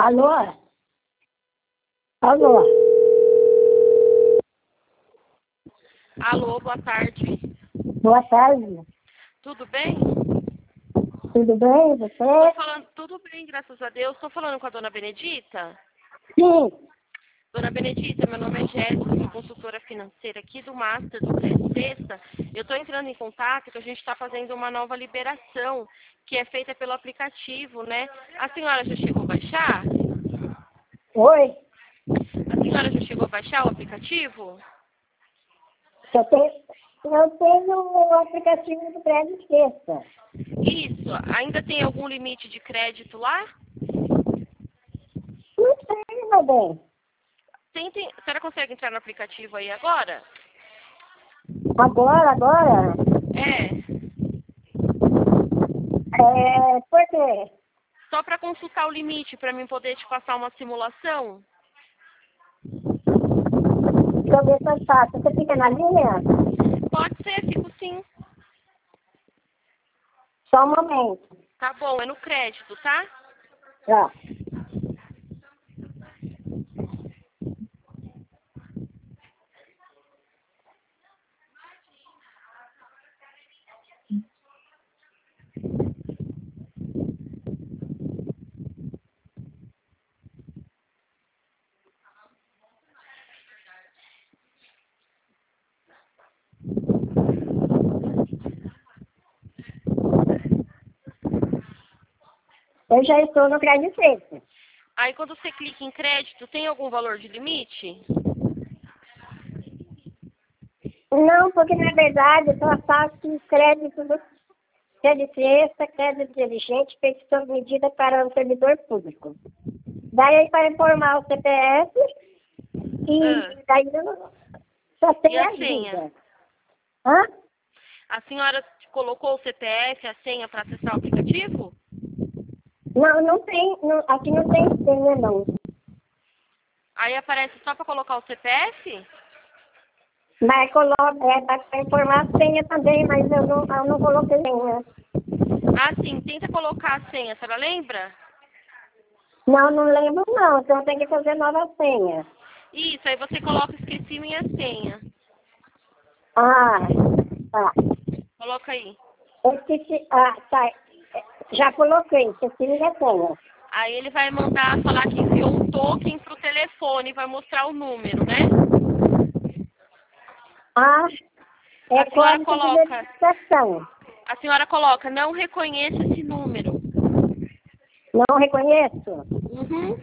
Alô? Alô? Alô, boa tarde. Boa tarde. Tudo bem? Tudo bem, você? Tô falando, tudo bem, graças a Deus. Estou falando com a dona Benedita. Sim. Dona Benedita, meu nome é Jéssica, sou consultora financeira aqui do Master do Crédito Sexta. Eu estou entrando em contato que a gente está fazendo uma nova liberação, que é feita pelo aplicativo, né? A senhora já chegou a baixar? Oi? A senhora já chegou a baixar o aplicativo? Eu tenho o aplicativo do Crédito Sexta. Isso. Ainda tem algum limite de crédito lá? Não sei, meu bem. A senhora consegue entrar no aplicativo aí agora? Agora? É. Por quê? Só para consultar o limite, para mim poder te passar uma simulação? Deixa eu ver se é fácil. Você fica na linha? Pode ser, fico sim. Só um momento. Tá bom, é no crédito, tá? Tá. Eu já estou no Crédito Sexta. Aí quando você clica em crédito, tem algum valor de limite? Não, porque na verdade eu só faço crédito do Crédito Sexta, crédito inteligente, feito sob medida para o servidor público. Daí para informar o CPF e daí eu só E tem a a senha? vida. Hã? A senhora colocou o CPF, a senha para acessar o aplicativo? Não tem, aqui não tem senha não. Aí aparece só para colocar o CPF? Mas para informar a senha também, mas eu não coloquei senha. Ah, sim, tenta colocar a senha, a senhora lembra? Não lembro não, então tem que fazer nova senha. Isso, aí você coloca esqueci minha senha. Ah, tá. Coloca aí. Tá. Já coloquei, esqueci minha senha. Aí ele vai mandar falar que enviou um token pro telefone, vai mostrar o número, né? Ah, é A senhora código de coloca, verificação. não reconheço esse número. Não reconheço? Uhum.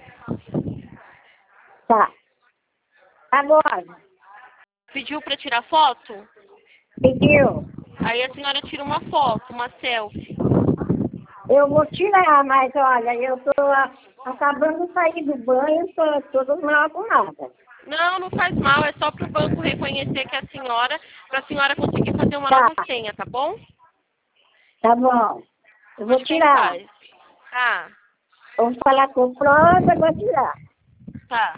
Tá. Agora, Pediu para tirar foto? pediu. Aí a senhora tira uma foto, uma selfie. Eu vou tirar, mas olha, eu tô acabando de sair do banho, tô toda mal arrumada. Não, não faz mal, é só para o banco reconhecer que é a senhora, para a senhora conseguir fazer uma Tá, nova senha, tá bom? tá bom. Eu vou Pode quem tirar. faz. Tá, Vou falar com o pronto, eu vou tirar. tá.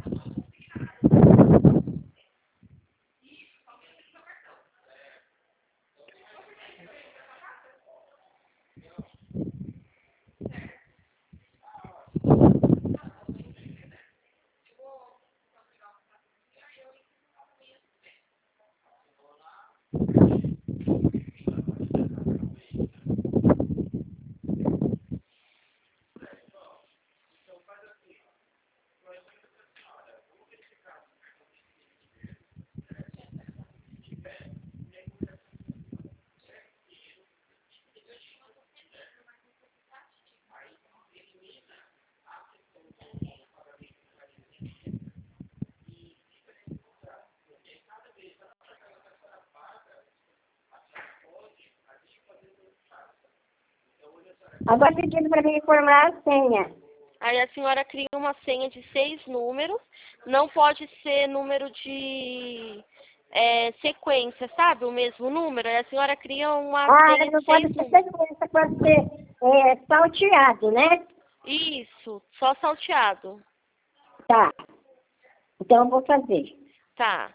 Agora pedindo para me informar a senha. Aí a senhora cria uma senha de 6 números, não pode ser número de sequência, sabe? O mesmo número. Aí a senhora cria uma senha Não de pode 6 ser números. sequência, pode ser salteado, né? Isso, só salteado. Tá. Então eu vou fazer. Tá.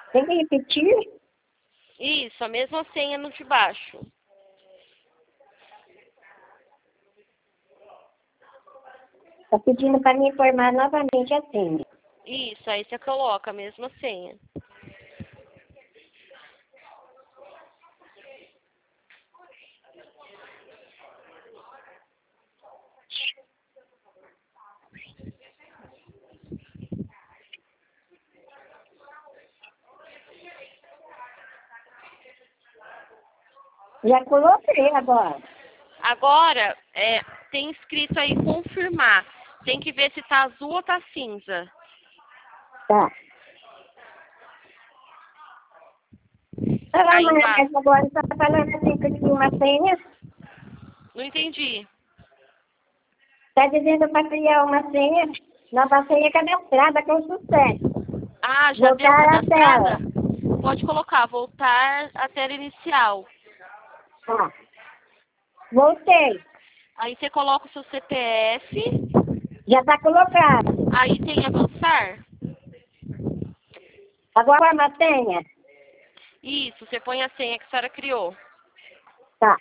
Tem que repetir? Isso, a mesma senha no de baixo. Está pedindo para me informar novamente a senha. Isso, aí você coloca a mesma senha. Já coloquei agora. Agora, tem escrito aí confirmar. Tem que ver se tá azul ou tá cinza. Tá. Aí embaixo. Mas agora está falando assim que eu tinha uma senha. Não entendi. Está dizendo para criar uma senha, nova senha cadastrada com sucesso. Ah, já deu Voltar à cadastrada? tela. Pode colocar, voltar à tela inicial. Tá. Voltei. Aí você coloca o seu CPF. Já está colocado. Aí tem avançar. Agora uma senha. Isso, você põe a senha que a senhora criou. Tá.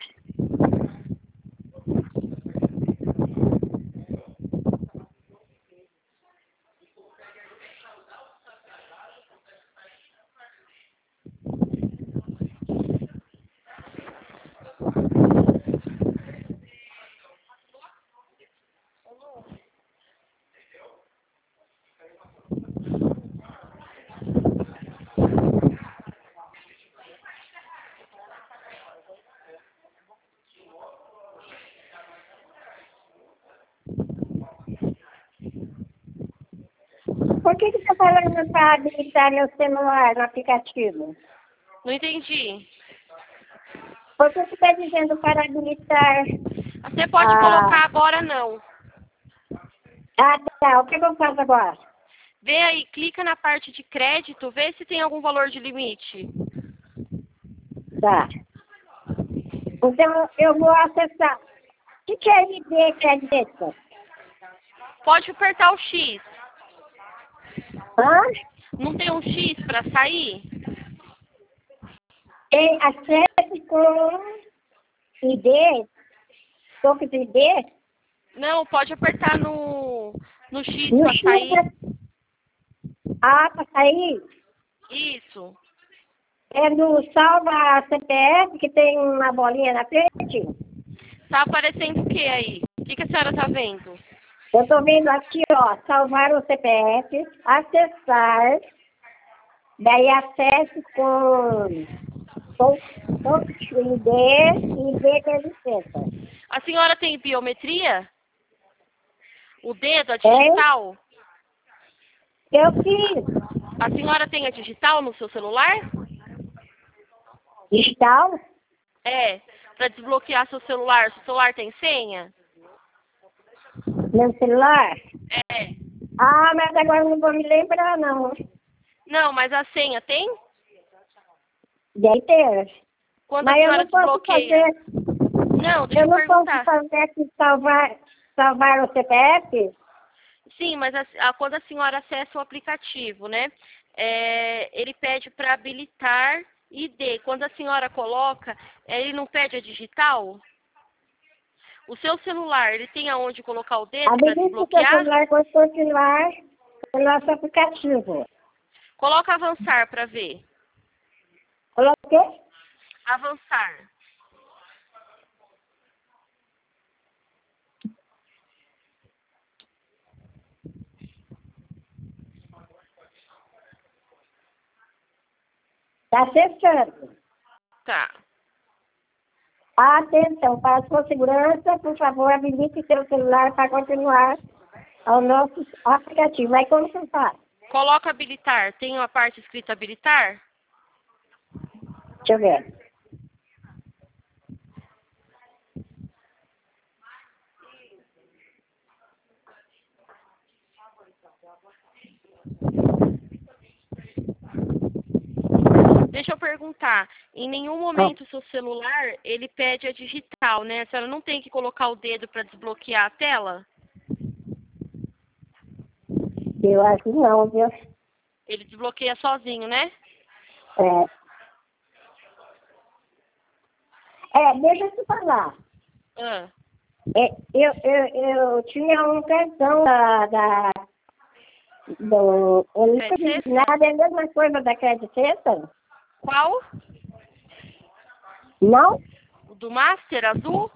Por que você está falando para habilitar meu celular no aplicativo? Não entendi. Por que você está dizendo para habilitar? Você pode colocar agora não. Ah, tá. O que eu faço agora? Vê aí, clica na parte de crédito, vê se tem algum valor de limite. Tá. Então, eu vou acessar. O que é ID crédito? Pode apertar o X. Hã? Não tem um X para sair? Tem acesso com ID? Toque de ID? Não, pode apertar no X No para X. sair. Ah, para sair? Isso. É no salva CPF, que tem uma bolinha na frente? Tá aparecendo o que aí? O que a senhora tá vendo? Eu estou vendo aqui, ó, salvar o CPF, acessar, daí acesso com ID com licença. A senhora tem biometria? O dedo, a Tem? digital? Eu fiz. A senhora tem a digital no seu celular? Digital? É, para desbloquear seu celular. Seu celular tem senha? Meu celular? É. Ah, mas agora não vou me lembrar, não. Não, mas a senha tem? Deve ter. Quando Mas a eu senhora não posso desbloqueia? fazer. Não, deixa Eu eu não posso perguntar. fazer aqui salvar o CPF? Sim, mas quando a senhora acessa o aplicativo, né? Ele pede para habilitar ID. Quando a senhora coloca, ele não pede a digital? O seu celular, ele tem aonde colocar o dedo para Habilite o seu desbloquear? celular com continuar o nosso aplicativo. Coloca avançar para ver. Coloquei? Avançar. Está acessando. Tá. Atenção, para a sua segurança, por favor, habilite seu celular para continuar ao nosso aplicativo. Aí como você faz? Coloca habilitar. Tem uma parte escrita habilitar? Deixa eu ver. Deixa eu perguntar. Em nenhum momento o seu celular, ele pede a digital, né? A senhora não tem que colocar o dedo para desbloquear a tela? Eu acho que não, viu? Ele desbloqueia sozinho, né? Deixa eu te falar. Ah, Eu tinha um cartão do... Eu nunca Credit fiz nada, é a mesma coisa da Credit Sexta? qual? Não? O do Master azul?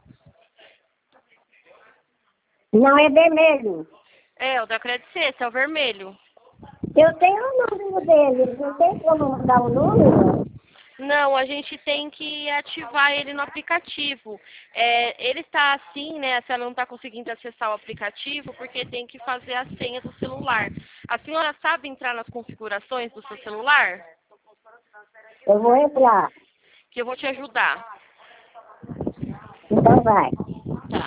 Não, é vermelho. É, o da Credit Sexta, é o vermelho. Eu tenho o número dele, não tem como mandar o número? Não, a gente tem que ativar ele no aplicativo. Ele está assim, né? Se ela não está conseguindo acessar o aplicativo, porque tem que fazer a senha do celular. A senhora sabe entrar nas configurações do seu celular? Eu vou entrar. Que eu vou te ajudar. Então vai. Tá.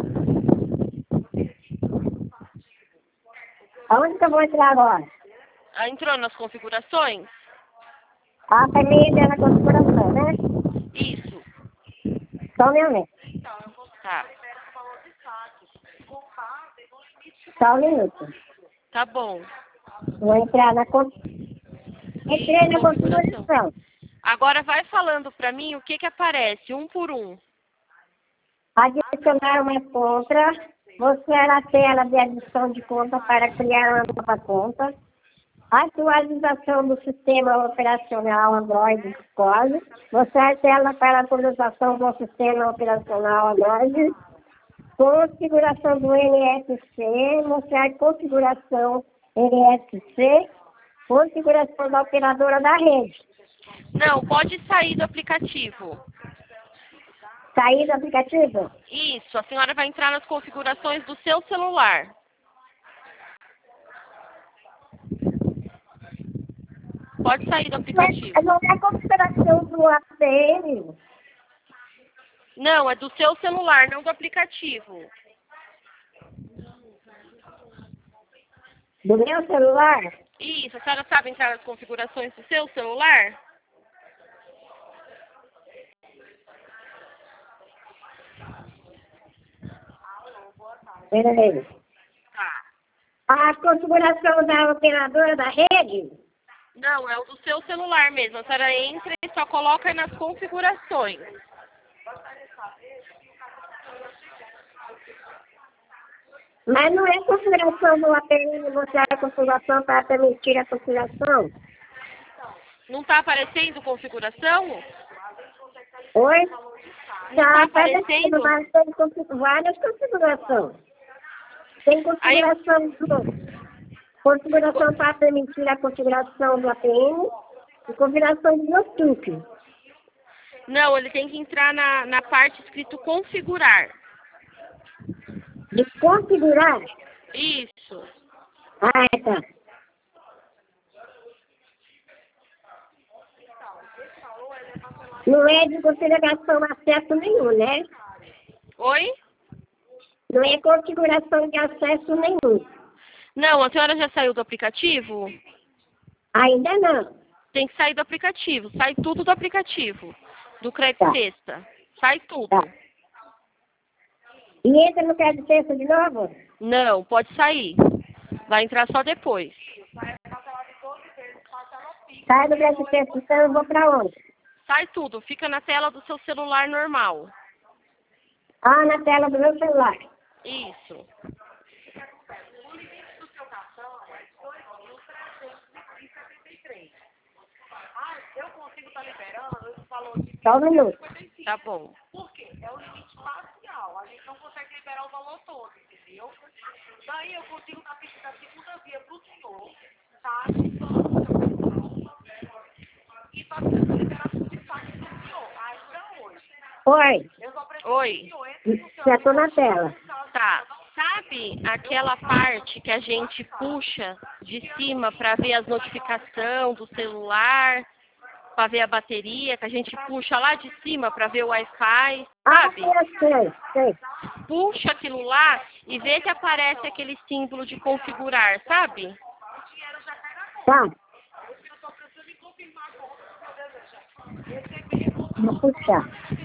Aonde que eu vou entrar agora? Ah, entrou nas configurações? Pra mim entrar na configuração, né? Isso. Só um minuto. Tá. Só um minuto. Tá bom. Vou entrar na configuração. Entrei na configuração. Agora vai falando para mim o que aparece, um por um. Adicionar uma conta. Mostrar a tela de adição de conta para criar uma nova conta. Atualização do sistema operacional Android Core. Mostrar a tela para atualização do sistema operacional Android. Configuração do NFC. Mostrar configuração NFC. Configuração da operadora da rede. Não, pode sair do aplicativo. Sair do aplicativo? Isso, a senhora vai entrar nas configurações do seu celular. Pode sair do aplicativo. Mas não é a configuração do APN? Não, é do seu celular, não do aplicativo. Do meu celular? Isso, a senhora sabe entrar nas configurações do seu celular? Peraí. Tá. A configuração da operadora da rede? Não, é o do seu celular mesmo. A senhora entra e só coloca nas configurações. Mas não é configuração do APN, você é configuração para permitir a configuração? Não está aparecendo configuração? Oi? Não tá aparecendo? Mas tem várias configurações. Tem configuração configuração para permitir a configuração do APN e configuração do Bluetooth. Não, ele tem que entrar na parte escrito configurar. De configurar? Isso. Tá. Não é de configuração acesso nenhum, né? Oi? Não é configuração de acesso nenhum. Não, a senhora já saiu do aplicativo? Ainda não. Tem que sair do aplicativo. Sai tudo do aplicativo. Do Credit Tá. Sexta. Sai tudo. Tá. E entra no Credit Sexta de novo? Não, pode sair. Vai entrar só depois. Sai do Credit Sexta, então eu vou pra onde? Sai tudo. Fica na tela do seu celular normal. Na tela do meu celular. Isso. Eu consigo estar liberando esse valor de Só um minuto. Tá bom. Por quê? É o limite parcial. A gente não consegue liberar o valor todo, entendeu? Daí eu consigo estar pedindo a segunda via para o senhor, tá? E para liberar tudo de fato do senhor. Ainda hoje. Oi. Eu só preciso Oi. que o senhor entre no seu Já tô na tela. Tá. Sabe aquela parte que a gente puxa de cima para ver as notificações do celular, para ver a bateria, que a gente puxa lá de cima para ver o Wi-Fi, sabe? Sei. Puxa aquilo lá e vê que aparece aquele símbolo de configurar, sabe? Tá. Vou puxar.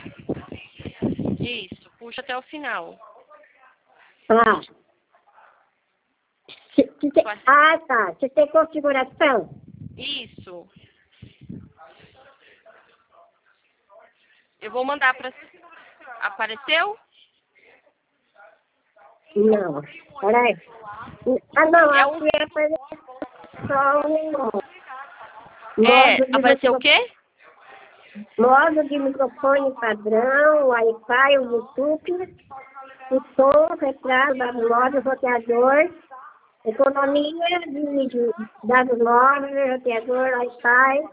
Isso, puxa até o final. Tá. Tá. Se tem configuração? Isso. Eu vou mandar para... Apareceu? Não. Peraí. Ah, não. É um... Aqui apareceu só um apareceu o quê? modo de microfone padrão, Wi-Fi, o Bluetooth, o som, retrato, dados móveis, roteador, economia de dados móveis, roteador, Wi-Fi.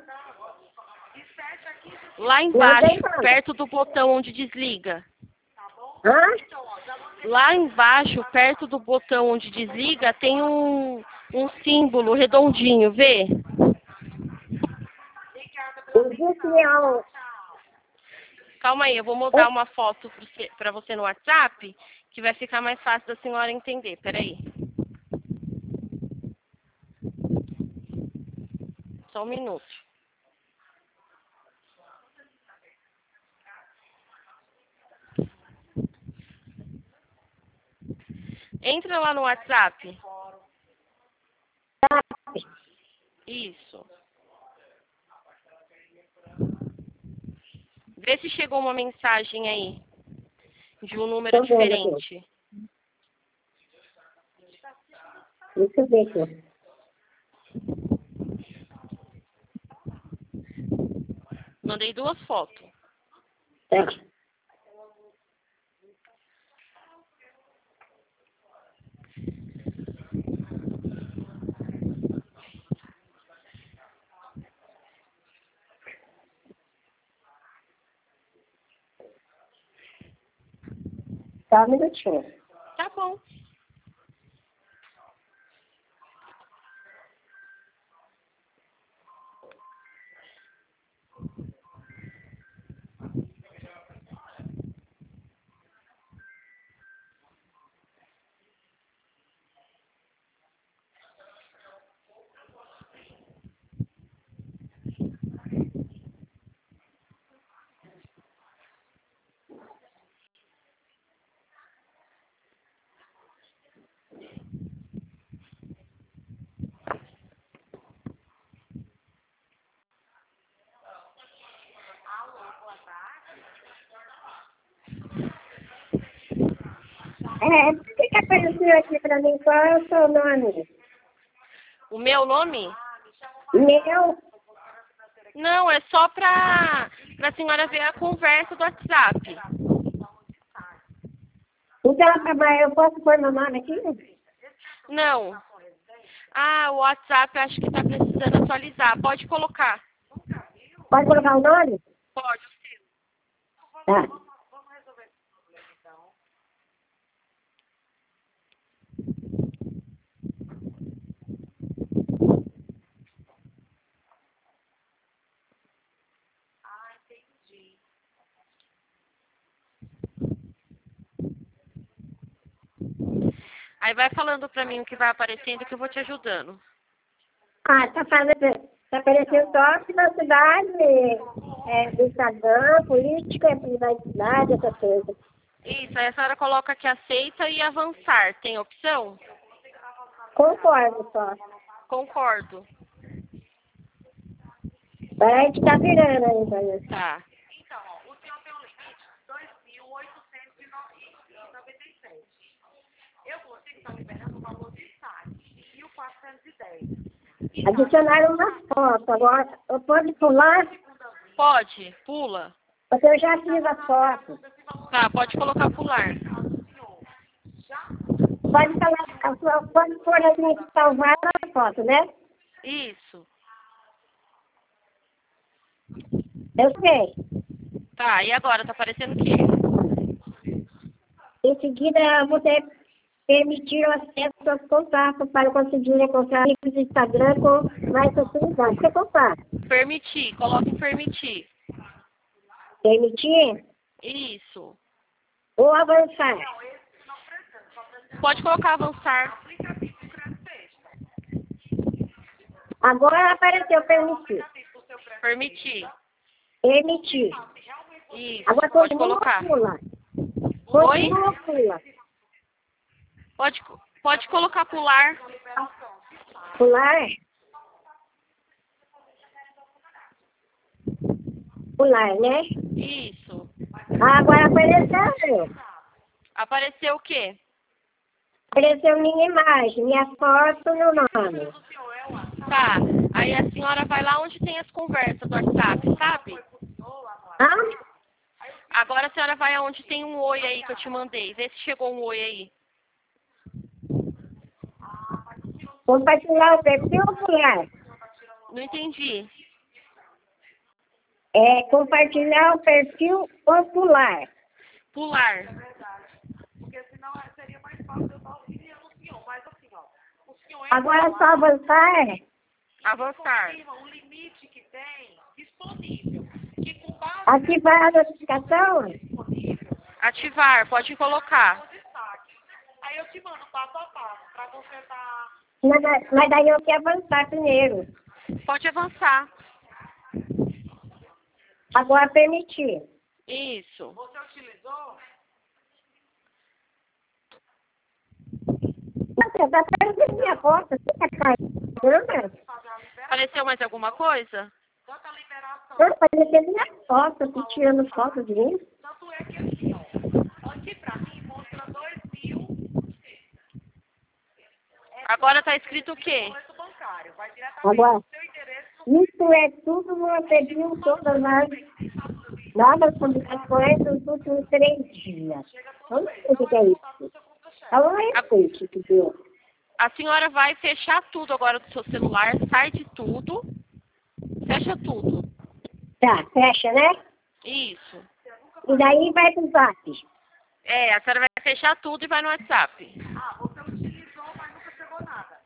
Lá embaixo, perto do botão onde desliga. Hã? Lá embaixo, perto do botão onde desliga, tem um símbolo redondinho, vê? Industrial. Calma aí, eu vou mandar uma foto para você no WhatsApp, que vai ficar mais fácil da senhora entender. Peraí. Só um minuto. Entra lá no WhatsApp. Isso. Vê se chegou uma mensagem aí de um número diferente. Deixa eu ver aqui. Mandei 2 fotos. Tá. Só um minutinho. Tá bom. Por que apareceu aqui pra mim? Qual é o seu nome? O meu nome? Meu? Não, é só pra senhora ver a conversa do WhatsApp. Então, eu posso pôr meu nome aqui? Não. Ah, o WhatsApp acho que tá precisando atualizar. Pode colocar. Pode colocar o nome? Pode. Tá. Aí vai falando pra mim o que vai aparecendo que eu vou te ajudando. Ah, tá aparecendo só privacidade, do Instagram, política, privacidade, essa coisa. Isso, aí a senhora coloca que aceita e avançar. Tem opção? Concordo só. Concordo. A gente tá virando ainda, né? Tá. Então, ó, o senhor tem um limite de 2.897. Eu consigo estar liberando o valor de saque e o 410. Adicionaram uma foto. Agora, eu posso pular? Pode, pula. Porque eu já fiz a foto. Tá, pode colocar pular. Pode pôr assim, salvar a foto, né? Isso. Eu sei. Tá, e agora? Tá aparecendo o quê? Em seguida, você permitir o acesso aos contatos para conseguir encontrar links do Instagram com mais facilidade. Você compara. Permitir, coloca em permitir. Permitir Isso. ou avançar. Pode colocar avançar. Agora apareceu permitir. Permitir. Permitir. Isso, Agora pode continua colocar. pula. Oi? Continua pula. Pode colocar pular. Pular. Pular, né? Isso. Agora apareceu. Apareceu o quê? Apareceu minha imagem, minha foto no nome. Tá. Aí a senhora vai lá onde tem as conversas do WhatsApp, sabe? Hã? Agora a senhora vai aonde tem um oi aí que eu te mandei. Vê se chegou um oi aí. Compartilhar o perfil, mulher. Não entendi. É compartilhar o perfil popular. Pular. Porque senão seria mais fácil eu estar auxiliando o senhor. Mas assim, ó, o senhor Agora é só avançar. Avançar. confirma o limite que tem disponível. Que com base Ativar a notificação. Ativar. Pode colocar. no destaque. Aí eu te mando passo a passo para você estar. Mas daí eu quero avançar primeiro. Pode avançar. Agora permitir. Isso. Você utilizou? Nossa, tá aparecendo minha foto. Você tá carregando? Fazer a liberação. Apareceu mais alguma coisa? Tanta liberação. Não, aparecendo minha foto. Tô tirando foto de mim. Tanto é que assim, ó. Aqui pra mim mostra 2.000. Agora tá escrito o quê? Boleto bancário. Vai diretamente Agora, no seu endereço. isso é tudo você viu todas as novas publicações dos últimos 3 dias. Não sei o que é isso. Fala aí, que deu. A senhora vai fechar tudo agora do seu celular, sai de tudo, fecha tudo. Tá, fecha, né? Isso. E daí vai pro zap. É, a senhora vai fechar tudo e vai no WhatsApp. Ah, você utilizou, mas nunca chegou nada.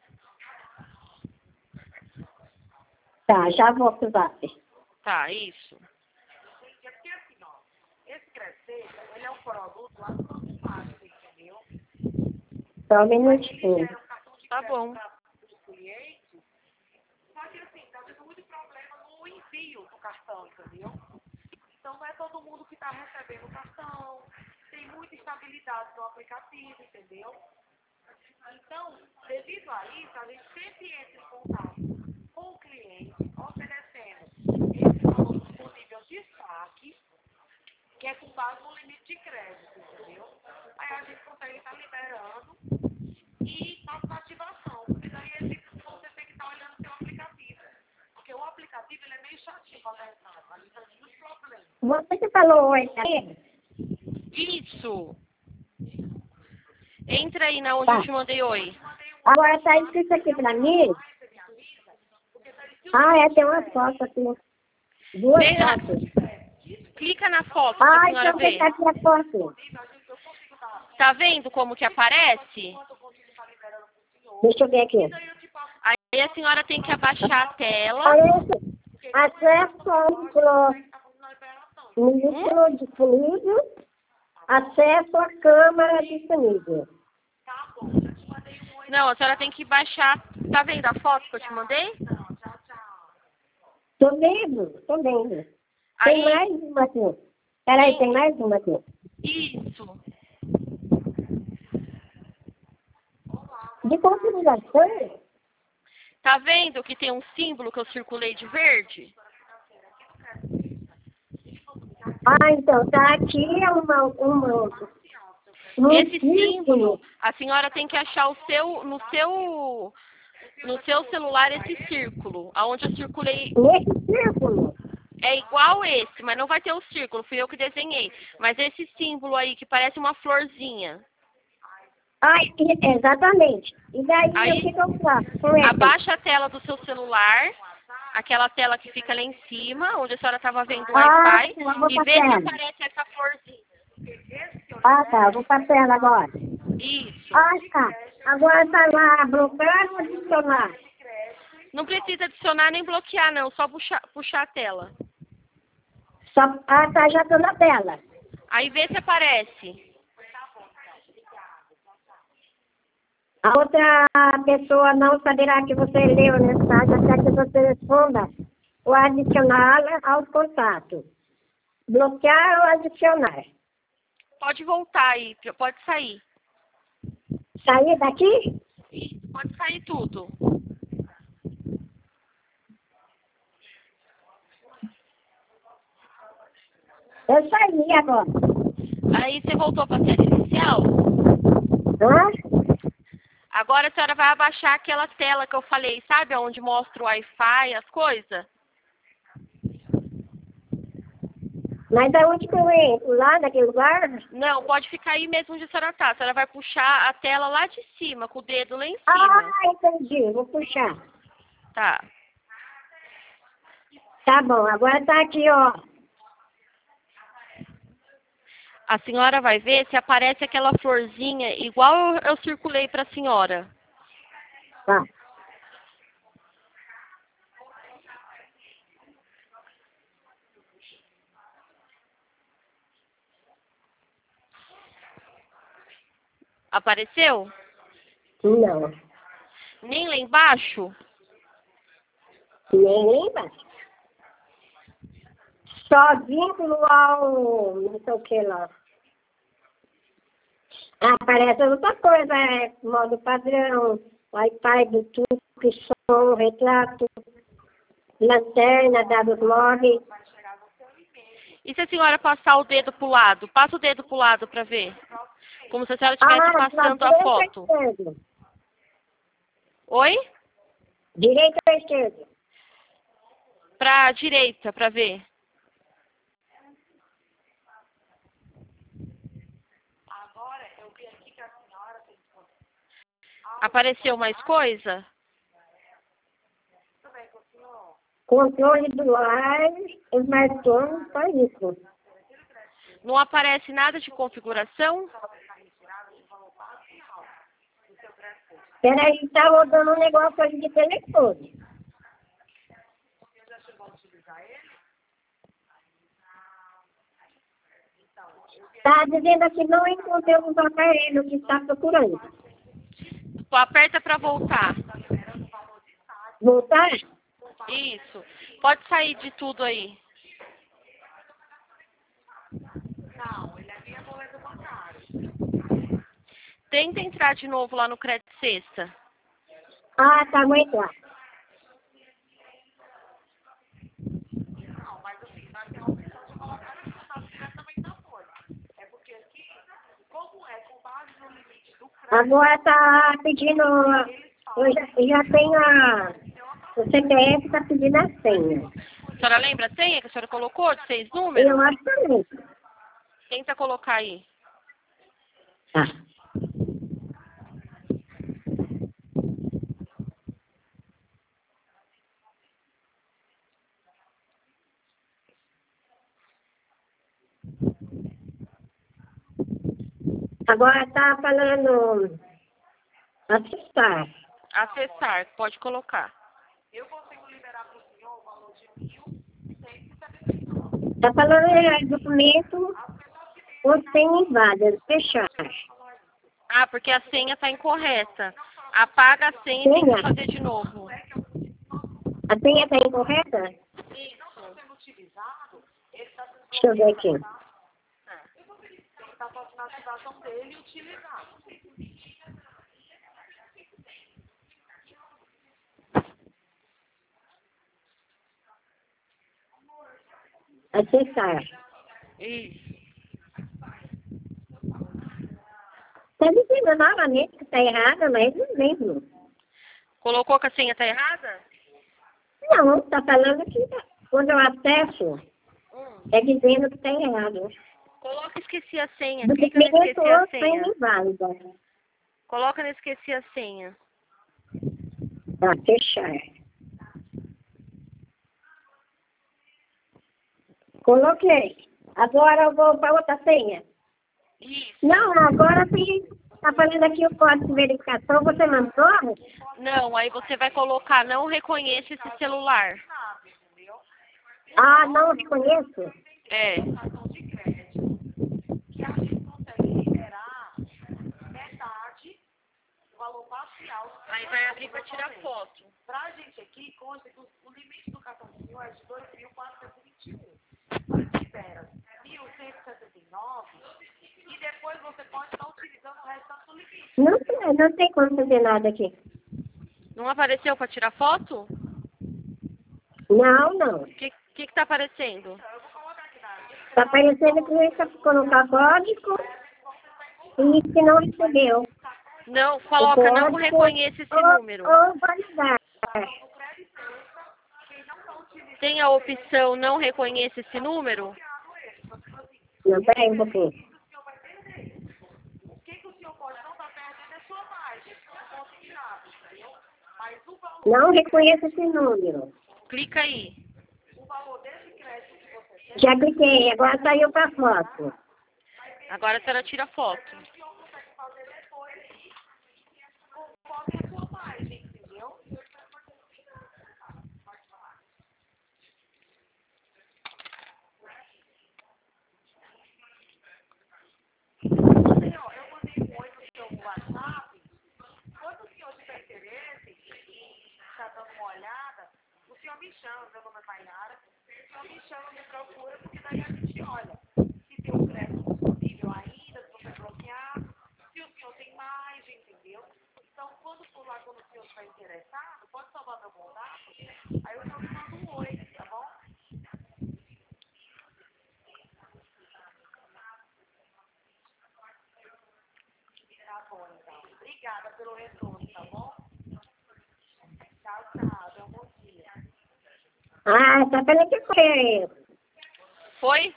Tá, já vou pro zap. Tá, isso. Entendi. É porque assim, ó. Esse Crescer, ele é um produto lá do nosso marketing, entendeu? Só um Ele minutinho. gera um cartão de Tá crédito bom. para os clientes. Só que assim, tá tendo muito problema no envio do cartão, entendeu? Então não é todo mundo que está recebendo o cartão. Tem muita instabilidade no aplicativo, entendeu? Então, devido a isso, a gente sempre entra em contato com o cliente, oferecendo esse valor disponível de destaque, que é com base no limite de crédito, entendeu? Aí a gente consegue estar liberando e faz a ativação. Porque daí você tem que estar olhando o seu aplicativo. Porque o aplicativo ele é meio chatinho para entrar. Ali tem muitos problemas. Você que falou oi, tá vendo? Isso. Entra aí na onde Tá. eu te mandei oi. Agora tá escrito aqui pra mim. Ah, é, tem uma foto aqui. Duas Vem na- fotos. Clica na foto pra Ah, senhora então ver. tá aqui a foto. Tá vendo como que aparece? Deixa eu ver aqui. Aí a senhora tem que abaixar a tela. Parece acesso ao ministro de fluido, acesso à câmara disponível. Não, a senhora tem que baixar. Tá vendo a foto que eu te mandei? Tô vendo, tô vendo. Tem Aí, mais uma aqui. Peraí, tem mais uma aqui. isso. De configuração? Tá vendo que tem um símbolo que eu circulei de verde? Ah, então, tá aqui um Esse círculo. símbolo, a senhora tem que achar no seu celular esse círculo, aonde eu circulei. Nesse círculo? É igual esse, mas não vai ter o círculo, fui eu que desenhei. Mas esse símbolo aí que parece uma florzinha. Ah, exatamente. E daí, Aí, o que eu faço com esse? abaixa a tela do seu celular, aquela tela que fica lá em cima, onde a senhora estava vendo o Ah, Wi-Fi, eu vou e pra vê se tela. aparece essa florzinha. Ah, tá, vou pra tela agora. Isso. Ah, tá. Agora tá lá, bloquear ou adicionar? Não precisa adicionar nem bloquear, não, só puxar a tela. Ah, tá, já tô na tela. Aí vê se aparece. A outra pessoa não saberá que você leu a mensagem até que você responda ou adicioná-la aos contatos. Bloquear ou adicionar. Pode voltar aí, pode sair. Sair daqui? Pode sair tudo. Eu saí agora. Aí você voltou para a série inicial? Hã? Agora a senhora vai abaixar aquela tela que eu falei, sabe? Onde mostra o Wi-Fi, as coisas? Mas aonde que eu entro? Lá naquele lugar? Não, pode ficar aí mesmo onde a senhora tá. A senhora vai puxar a tela lá de cima, com o dedo lá em Ah, cima. entendi. Vou puxar. Tá. Tá bom, agora tá aqui, ó. A senhora vai ver se aparece aquela florzinha igual eu circulei para a senhora. Tá. Apareceu? Não. Nem lá embaixo? Nem lembra? Só vínculo ao... não sei o que lá. Aparece outra coisa, modo padrão, Wi-Fi, Bluetooth, som, retrato, lanterna, dados móveis. E se a senhora passar o dedo pro lado? Passa o dedo pro lado para ver. Como se a senhora estivesse passando a foto. Esquerda. Oi? Direita ou esquerda? Pra direita, para ver. Agora, eu vi aqui que a senhora tem que... Apareceu mais coisa? Tudo bem com o senhor? Controle do ar, smartphone, só isso. Não aparece nada de configuração? Peraí, tá rodando um negócio ali de telefone. Tá dizendo aqui, não encontramos o aparelho que está procurando. Aperta para voltar. Voltar? Isso. Pode sair de tudo aí. Não, ele é minha boleto bancário. Tenta entrar de novo lá no Crédito Sexta. Ah, tá, vou entrar. Não, mas assim, nós temos a opção de colocar aqui no diretamente na folha. É porque aqui, como é com base no limite do crédito, Agora tá pedindo... eu já tenho o CPF tá pedindo a senha. A senhora lembra a senha que a senhora colocou de 6 números? Eu acho também. Tenta colocar aí. Tá. Agora tá falando acessar. Acessar, pode colocar. eu consigo liberar para o senhor o valor de 1.179. Tá falando documento ou senha inválida, fechar. Ah, porque a senha está incorreta. Apaga a senha e tem que fazer de novo. A senha tá incorreta? Sendo utilizado, ele está sendo Deixa eu ver aqui. está fazendo a ativação dele e utilizado. Acessar. Isso. Tá dizendo novamente que tá errado, mas não lembro. Colocou que a senha está errada? Não, tá falando que quando eu acesso, é dizendo que tá errado. Coloca esqueci a senha. Do Clica no documento esqueci a ou senha senha. inválida. Coloca no esqueci a senha. Tá, fechar. Coloquei. Agora eu vou para outra senha. Isso. Não, agora sim. Tá falando aqui o código de verificação. Você mandou? Não, aí você vai colocar não reconheço esse celular. Ah, não reconheço. É. Cartão de crédito, que a gente consegue liberar metade do valor parcial. Aí vai abrir para tirar foto. Para a gente aqui, consta que o limite do cartão de senhor é de 2.421. Você libera 1.179 e depois você pode estar utilizando o restante do limite. Não tem como fazer nada aqui. Não apareceu para tirar foto? Não, não. O que tá aparecendo? Eu vou colocar aqui na Tá aparecendo que você colocar código e que não recebeu. Não, coloca, não reconheço esse número. Ou validar. Tem a opção não reconheço esse número? Não, peraí um pouquinho. O que o senhor pode não estar perdendo é sua margem. Não pode tirar, entendeu? Mas o valor... Não reconheço esse número. Clica aí. O valor desse crédito que você tem... Já cliquei, agora saiu pra foto. Agora a senhora tira foto. O senhor consegue fazer depois conforme a sua margem, entendeu? Assim, ó, eu mandei um oi no seu WhatsApp. Quando o senhor tiver interesse e está dando uma olhada, o senhor me chama, meu nome é Maynara, o senhor me chama, me procura, porque daí a gente olha se tem um crédito disponível ainda, se você bloquear, se o senhor tem margem, entendeu? Então, quando for lá, quando o senhor estiver interessado, pode salvar meu contato, aí o senhor me manda um oi, tá bom? Tá bom, então. Obrigada pelo retorno, tá bom? Tchau, tchau. Tenha um bom dia. Ah, tá vendo que foi? Foi?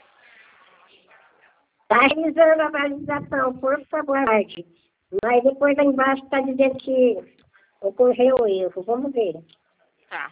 Tá realizando a validação, por favor. Mas depois lá embaixo tá dizendo que ocorreu erro. Vamos ver. Tá.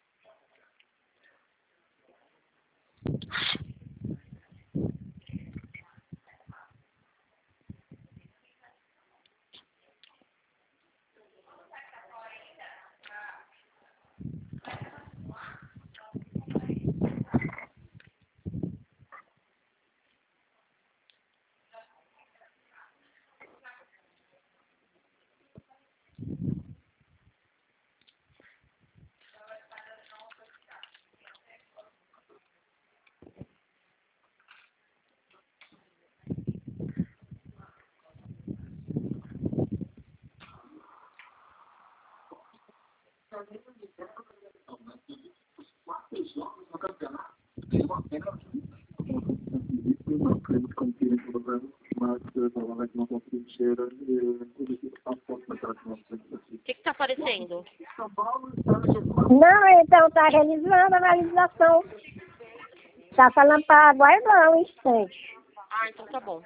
O que está aparecendo? Não, então tá realizando a validação. Tá falando para aguardar um instante. Ah, então tá bom.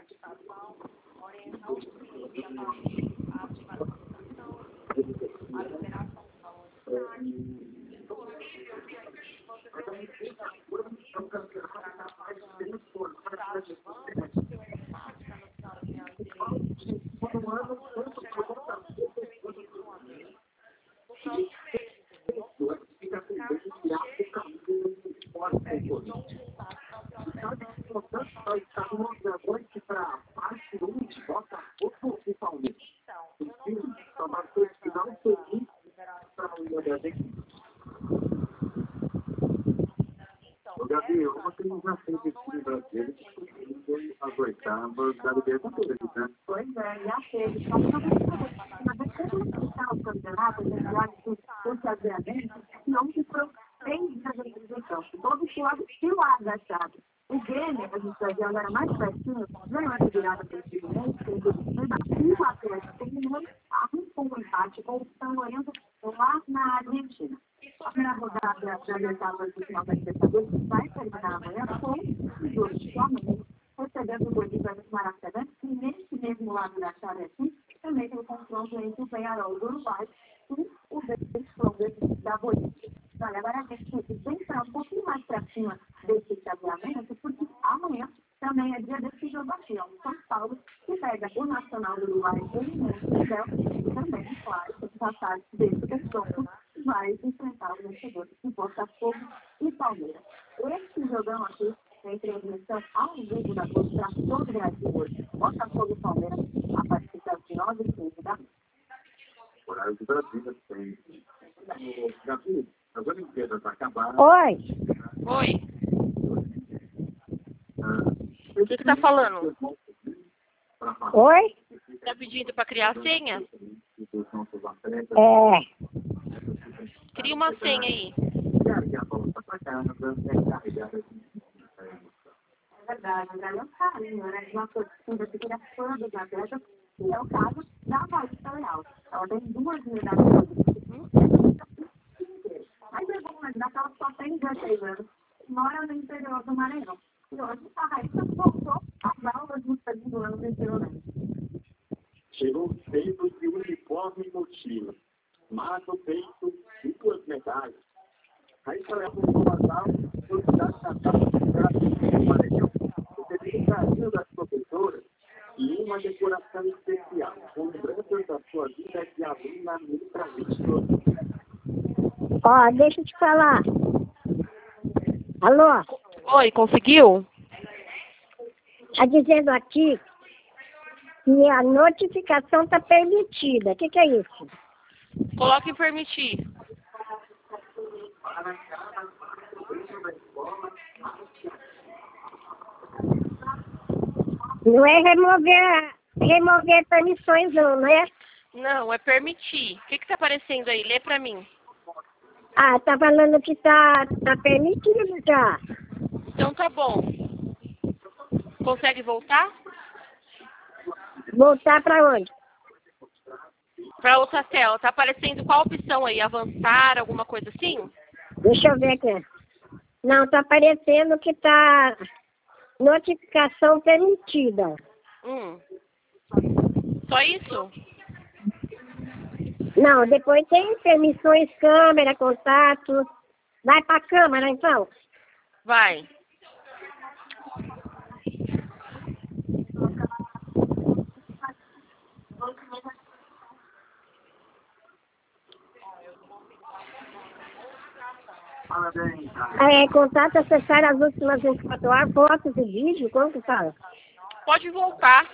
Gabi, ontem já fez esse brasileiro que as oitavas da Libertadores, né? Pois é, já teve. Só que uma vez que ele começar o campeonato, a gente olha o chaveamento, não se foram 3 jogadores em campo, todos do lado da chave. O Grêmio, a gente vai ver agora mais pertinho, ganhou essa virada para o Fluminense, e o Atlético terminou arrancou um empate com o São Lourenço lá na Argentina. A primeira rodada da Libertadores do final da Libertadores vai terminar amanhã com os dois somente, recebendo o Bolívar do Maracanã, e neste mesmo lado da chave aqui, também tem o confronto entre o Peñarol do Uruguai e o Vélez da Bolívia. Olha, agora a gente tem que entrar um pouquinho mais para cima desse chaveamento, porque amanhã também é dia desse jogo aqui, ó, o São Paulo, que pega o Nacional do Uruguai em Montevidéu, e também, claro, se passar desse confronto, vai enfrentar o vencedor de Botafogo e Palmeiras. Esse jogão aqui tem transmissão ao vivo da Globo para todo o Brasil hoje. Botafogo e Palmeiras, a partir das 9h15 da noite. Horário do Brasil, tem. Gabi, as Olimpíadas acabaram. Oi. Oi. O que está falando? Oi? Está pedindo para criar a senha? É. Cria uma senha aí. verdade, André, é um carinho, né? De uma torcida que queria fã dos atletas, que é o caso da Paulista Leal. Ela tem 2 medalhas. Mas é bom lembrar que ela só tem 16 anos, mora no interior do Maranhão. E hoje a Raíssa voltou às aulas no segundo ano do ensino médio. Chegou feito de uniforme e mochila, mas no peito e 2 medalhas. Raíssa Leal voltou às aulas no Estado Natal do Maranhão. Recebeu o carinho das professoras e uma decoração especial, com lembranças da sua vida de aluna ultra-vitoriosa. Ó, deixa eu te falar. Alô? Oi, conseguiu? Tá dizendo aqui que a notificação tá permitida. O que é isso? Coloque em permitir. Não é remover permissões não é? Não, é permitir. O que tá aparecendo aí? Lê pra mim. Ah, tá falando que tá permitido já. Então tá bom. Consegue voltar? Voltar pra onde? Pra outra tela. Tá aparecendo qual opção aí? Avançar, alguma coisa assim? Deixa eu ver aqui. Não, tá aparecendo que tá notificação permitida. Só isso? Não, depois tem permissões, câmera, contato. Vai pra câmera, então. Vai. Contato, acessar as últimas 24 horas, fotos e vídeo, como que fala? Pode voltar.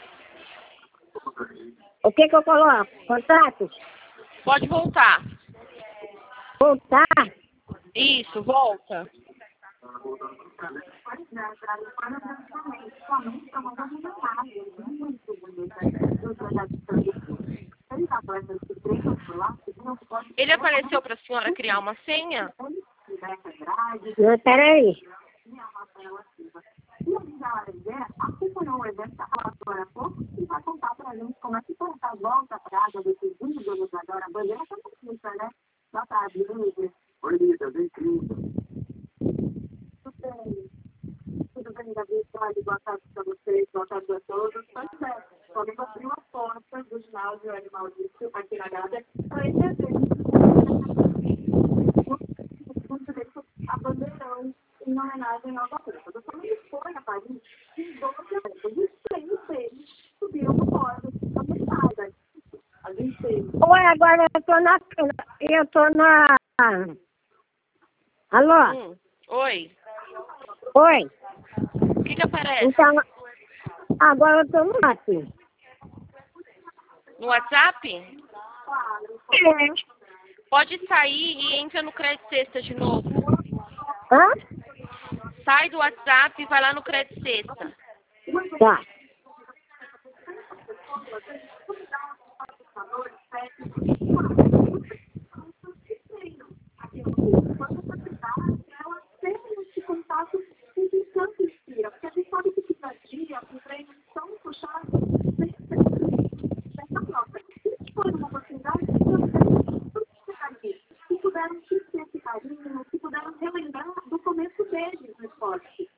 O que eu coloco? Contatos? Pode voltar. Voltar? Isso, volta. Ele apareceu para a senhora criar uma senha? Não, peraí. E a Gisela acompanhou o evento agora há pouco e vai contar pra gente como é que foi essa volta pra água desses 20 anos agora. A bandeira tá muito, né? Boa tarde, Lídia. Oi, Lídia, bem incrível. Tudo bem, Davi? Boa tarde pra vocês, boa tarde a todos. Pois é, podemos abrir uma porta do ginásio Animal Dício aqui na Gávea para esse evento. A bandeirão em homenagem ao Nova York. A família foi a Paris em 12 anos. E 3 deles subiram no pódio da metade. A 26. Oi, agora eu tô na... Alô? Oi. Oi. O que aparece? Então, agora eu tô no WhatsApp. No WhatsApp? É. Pode sair e entra no Crédito Sexta de novo. Hã? Sai do WhatsApp e vai lá no Crédito Sexta. Tá. Contato que tanto inspira, porque a gente sabe que cada dia os treinos são puxados dessa prova. Se for uma oportunidade, se puderam sentir esse carinho, se puderam relembrar do começo deles no esporte.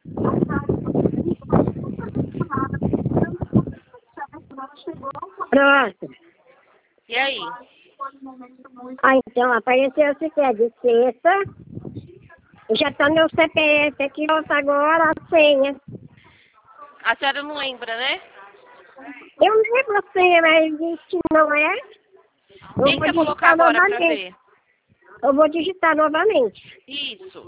Pronto. E aí? Ah, então, apareceu esse que é de sexta. Já tá meu CPF aqui, volta agora a senha. A senhora não lembra, né? Eu não lembro a senha, mas diz que não é. Tenta colocar agora para ver. Eu vou digitar novamente. Isso.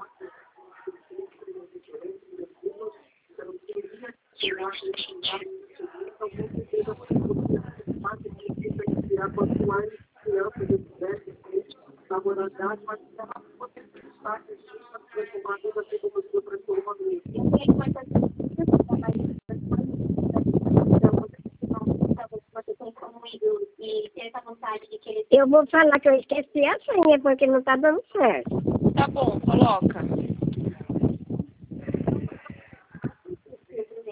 Eu vou falar que eu esqueci a senha, porque não tá dando certo. Tá bom, coloca.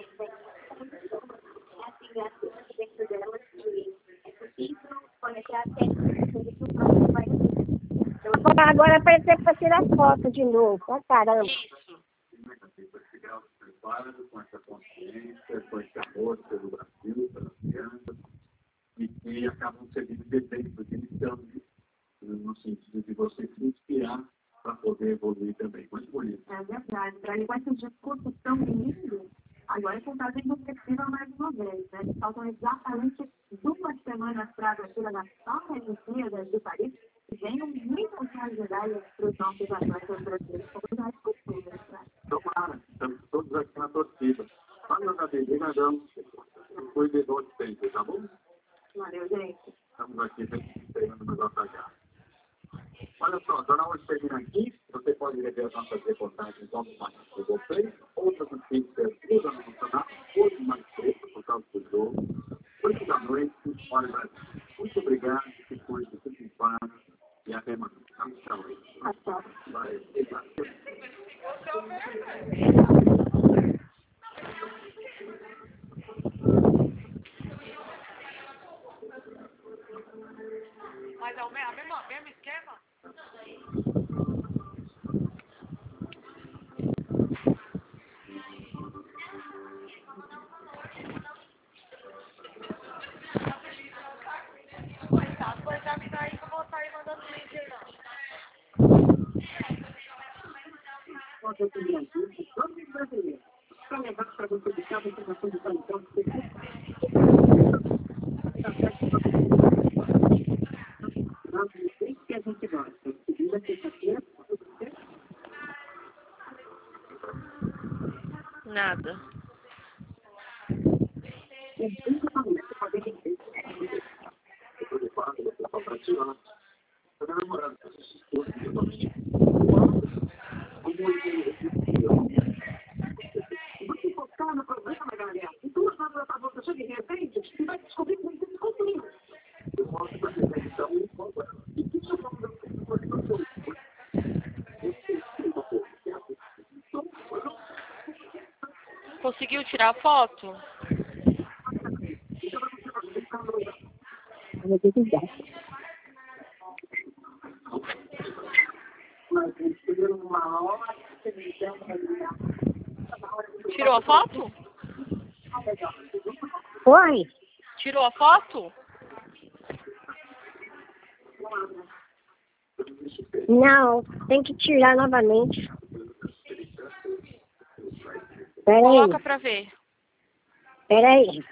Agora apareceu para tirar foto de novo. Ah, caramba. Isso. Preparo com essa consciência, com esse amor pelo Brasil, pelas crianças, e que acabam servindo de exemplo, de lição, no sentido de você se inspirar para poder evoluir também. Muito bonito. É verdade. Para ele, com esse discurso tão lindo, agora você está vendo perspectiva mais uma vez, né? Faltam exatamente 2 semanas para a abertura das Olimpíadas de Paris, e venham muitas mais medalhas para os nossos atletas brasileiros, como já escutou, né? Tomara, estamos todos aqui na torcida. Fala na TV, nós damos um cuidador de sempre, tá bom? Valeu, gente. Estamos aqui esperando no JH. Olha só, Jornal hoje termina aqui. Você pode rever as nossas reportagens logo mais no Google Play, outras notícias do Jornal Nacional, hoje mais cedo, por causa do jogo. 8 da noite, Hora Brasil. Muito obrigado, que cuide, fique em paz e até mais. Tchau. Tchau. Vai, Mas é o mesmo esquema? Coitado, vai já me dar aí que eu vou sair mandando link aí, não. Para levar para você buscar a informação de qualidade, que a gente gosta. Segunda, sexta-feira, Nada. você focar no problema, galera. E tudo vai para você chega de repente e vai descobrir que você descobriu. Conseguiu tirar a foto? Tirou a foto? Oi? Tirou a foto? Não, tem que tirar novamente. Coloca pra ver. Peraí.